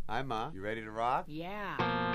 Hi, Ma. You ready to rock? Yeah.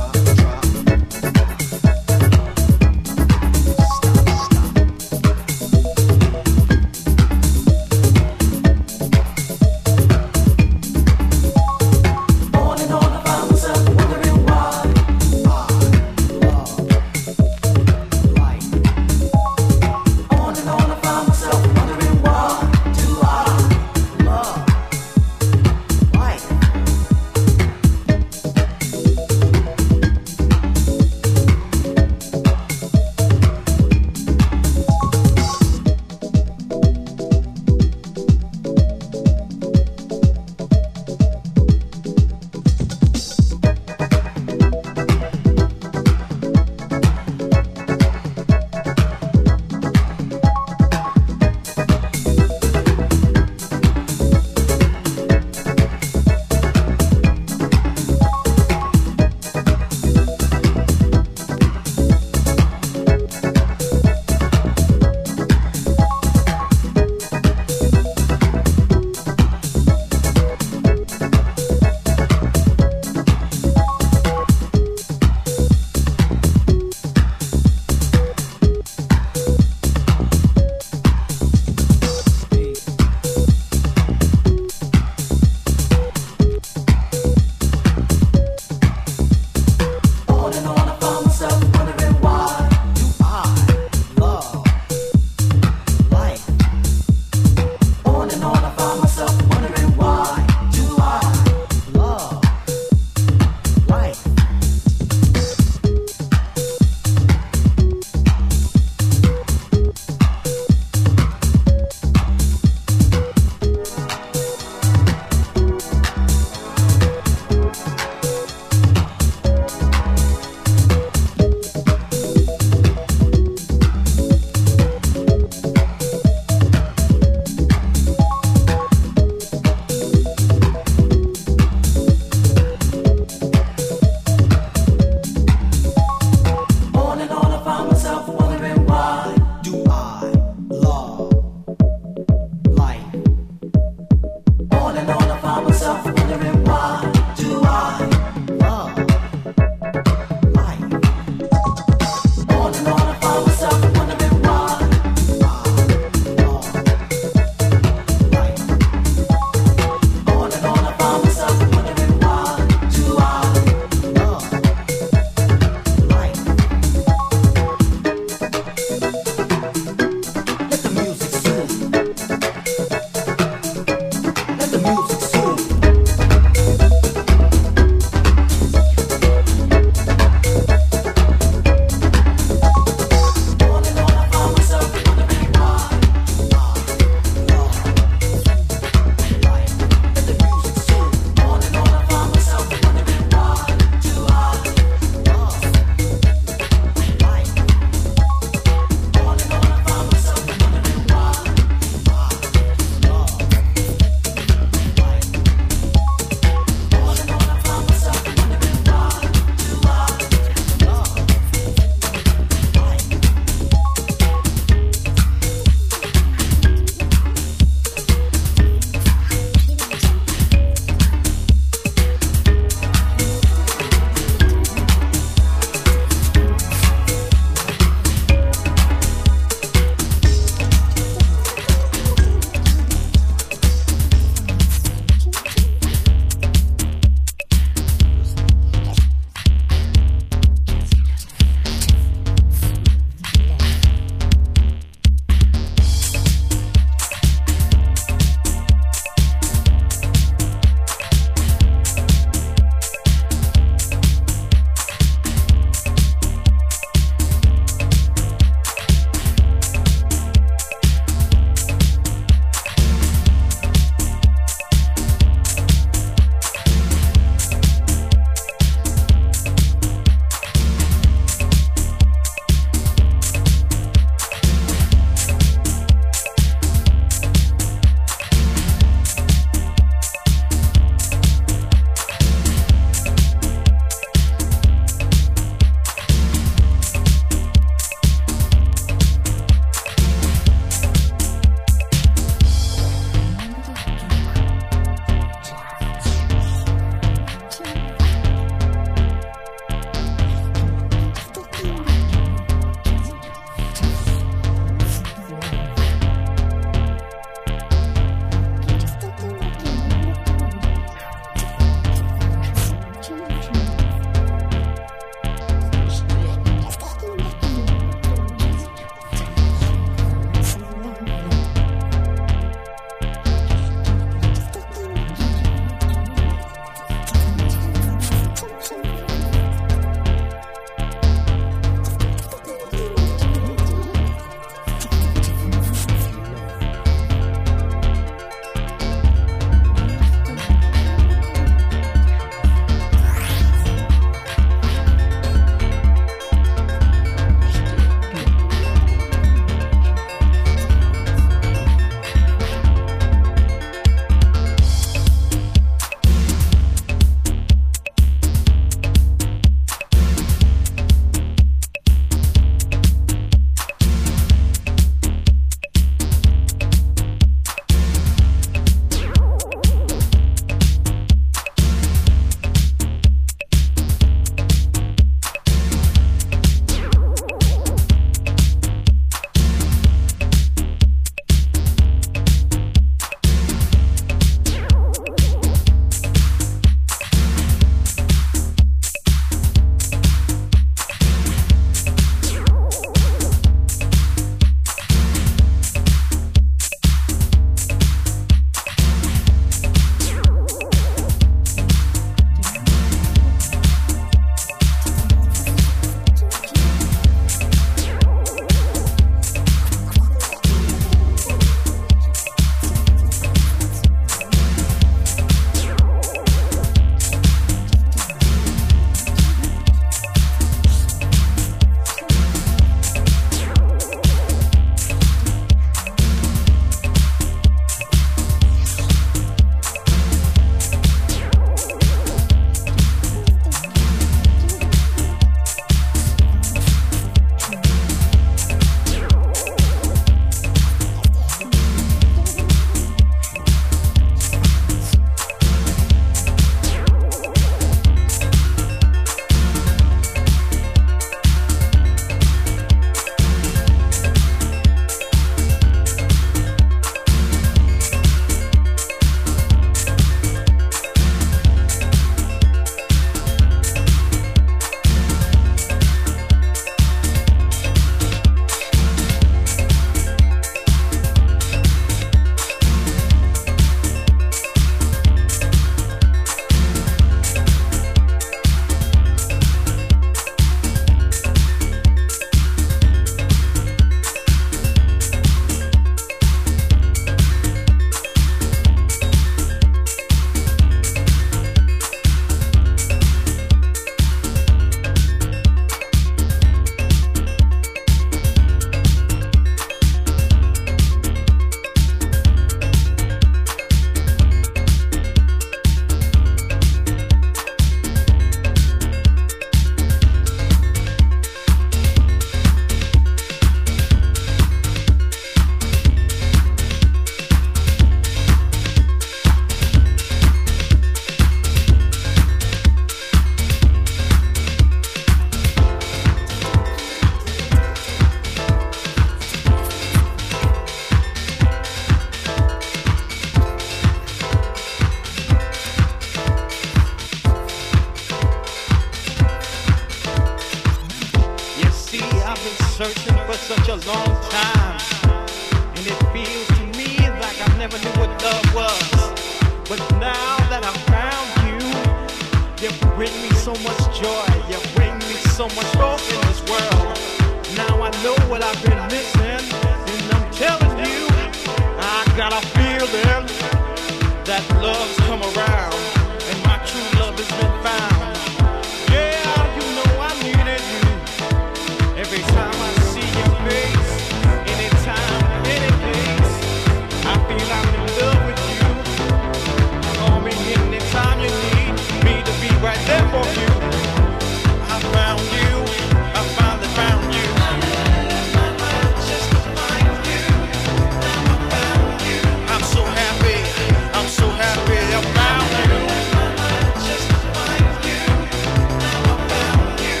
such a long time, and it feels to me like I never knew what love was. But now that I found you, you bring me so much joy, you bring me so much hope in this world. Now I know what I've been missing, and I'm telling you, I got a feeling that love's come around, and my true love has been found. Yeah, you know I needed you. Every time I see your face, anytime, any place, I feel I'm in love with you. Call me anytime you need me to be right there for you. I found you, I finally found you. Just to find you, now I found you. I'm so happy, I'm so happy I found you. Just to find you, now I found you.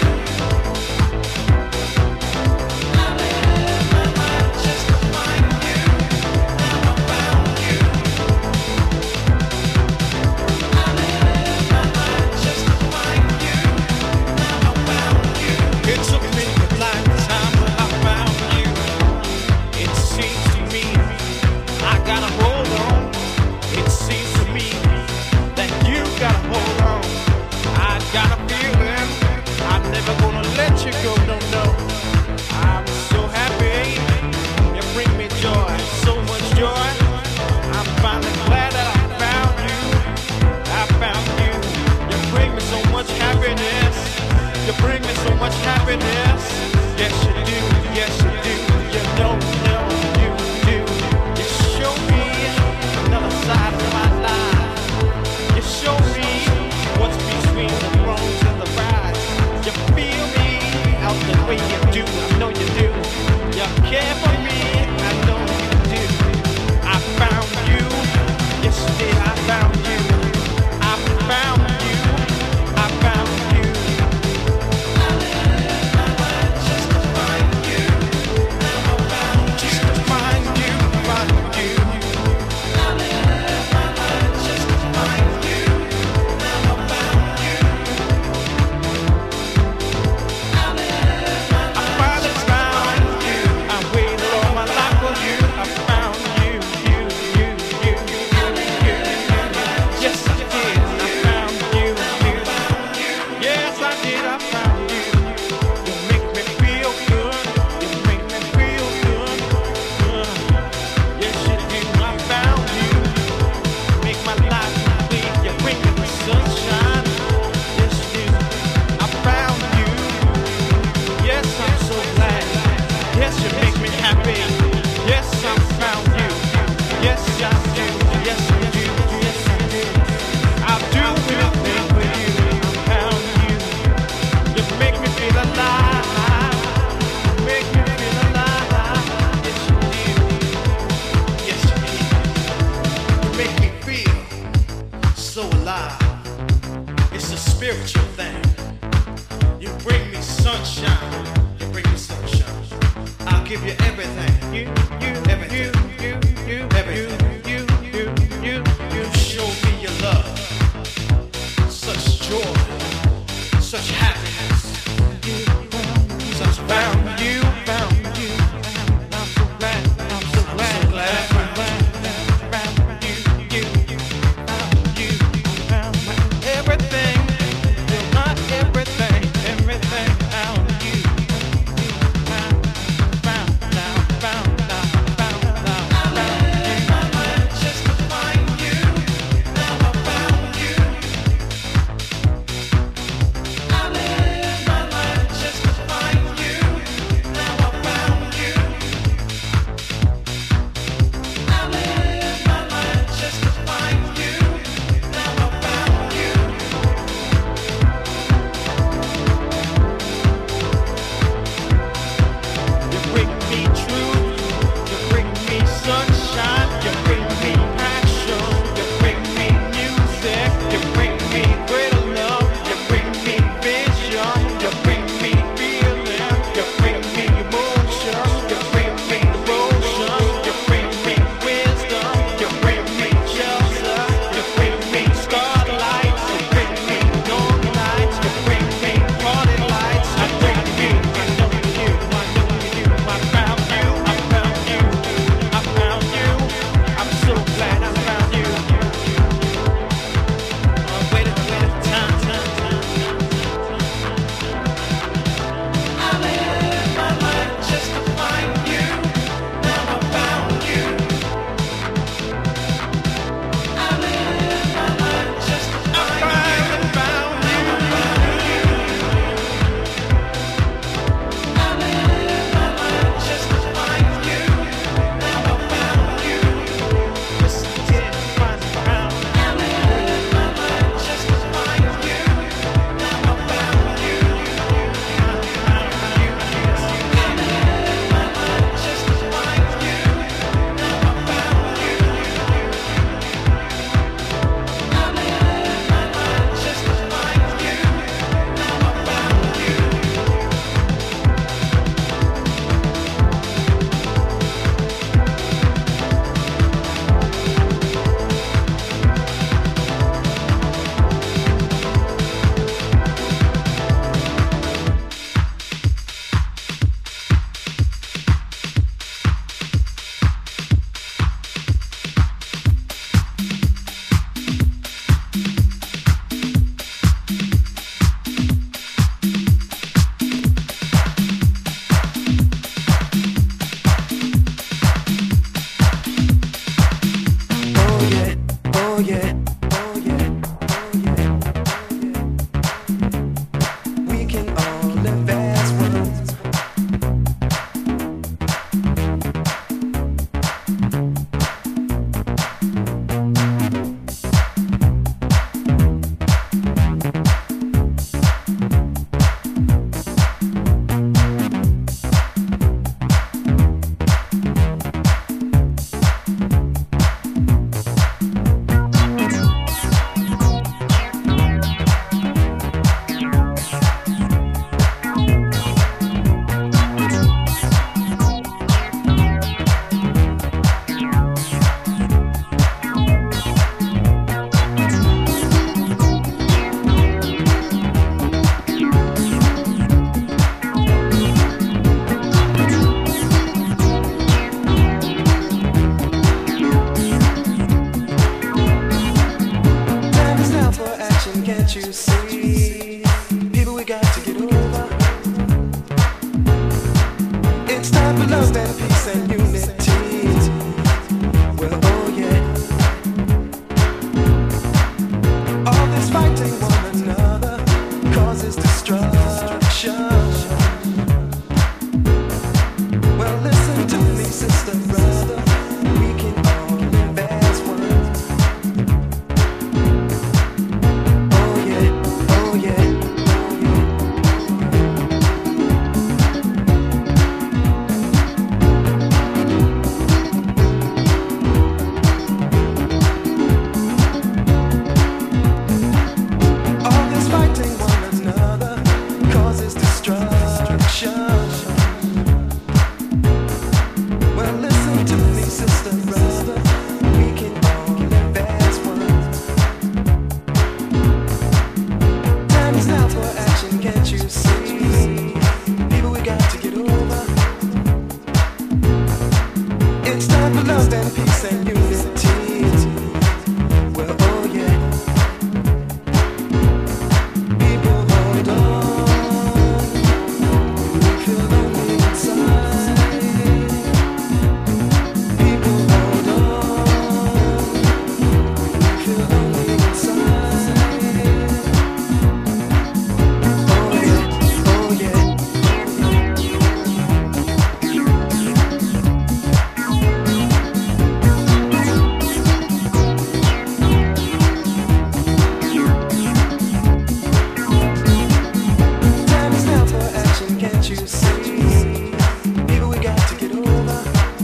Just to find you, now I found you. Just to find you, now I found you. It took me a lifetime, but I found you. It seems to me I gotta hold on. It seems to me that you gotta hold on. I got a feeling I'm never gonna let you go, no. I'm so happy, you bring me joy, so much joy. I'm finally glad that I found you. I found you. You bring me so much happiness. You bring me so much happiness. Yes you do, yes you do. You know you do. You show me another side of my life. You show me what's between the wrongs and the rights. You feel me out the way you do. I know you do. You care for me. I know you do. I found you. Yes, you did. I found you. I found you. I found you. Just to find you. Now I found you. Just to find you. Find you. Just to find you. Now I found you. I finally found you. I waited all my life for you. I found you. Yes, I did. I found you. Yes, I did. I found you. You make me feel good. You make me feel good. Yes, you do. I found you. Make my life complete. You bring me the sunshine. Yes, you do. I found you. Yes, I'm so glad. Yes, you make me happy. Yes, I found you. Yes, I do. Yes, I do. Yes, I do. I'll do anything for you. I found you. You make me feel alive. Make me feel alive. Yes, you do. Yes, you do. You make me feel so alive. It's a spiritual thing. You bring me sunshine. You bring me sunshine. I'll give you everything. Everything. Everything. You show me your love. Such joy. Such happiness. Such found you. Found you. I'm so glad. I'm so glad. Found you. You found everything. You're not everything. Everything found you. Found now. can't you see? People, we got to get over. It's time for love and peace and unity. Well, oh yeah. All this fighting one another causes destruction. Well, listen to me, sister, brother. We can all live as one. Oh yeah, oh yeah, oh yeah. All this fighting one another causes destruction. Well, listen to me, sister, brother. We can all live as one. Time is now for action, can't you see? People, we got to get over. It's time for love and peace and unity. Well, oh yeah. People, hold on. We feel lonely inside. People, hold on. We feel lonely inside. Oh yeah, oh yeah. Time is now for action, can't you see? People, we got to get over.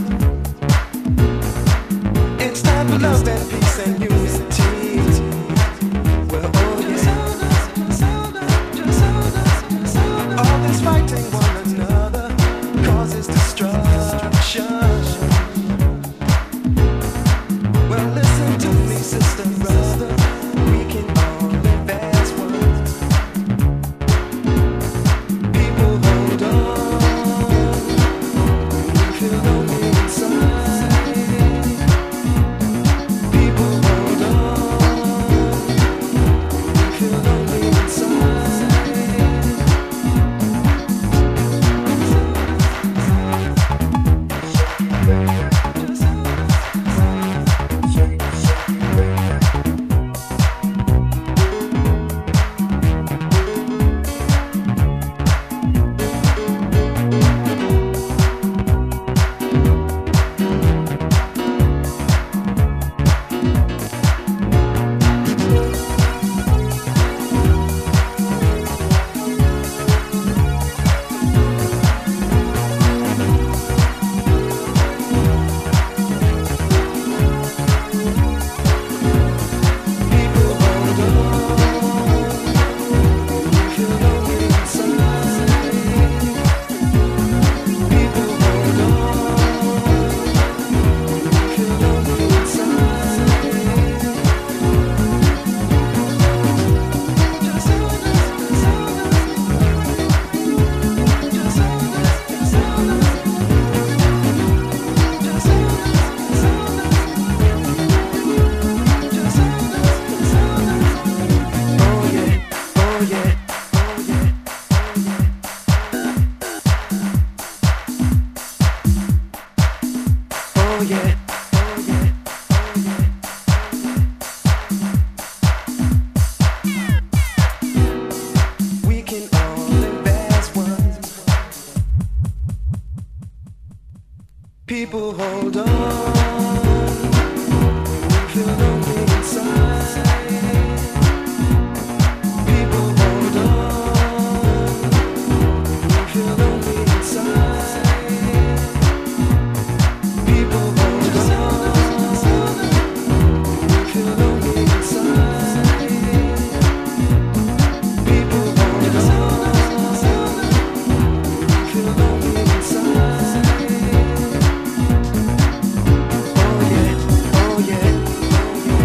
It's time for love and peace and unity. Well, oh yeah. All this fighting one another causes destruction. Well, listen to me, sister, brother. We can all live as one. People, hold on. We feel lonely inside. People, hold on. We feel lonely inside. People, hold on. We feel lonely inside. People, hold on. We feel lonely inside. Oh yeah, oh yeah, oh yeah, oh yeah, oh yeah, we can all live as one. People, hold on. We feel lonely inside. People, hold on. We feel lonely inside. People, hold on. We feel lonely inside. People, hold on. We feel lonely inside. Oh yeah, oh yeah, oh yeah.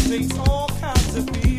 takes all kinds of people.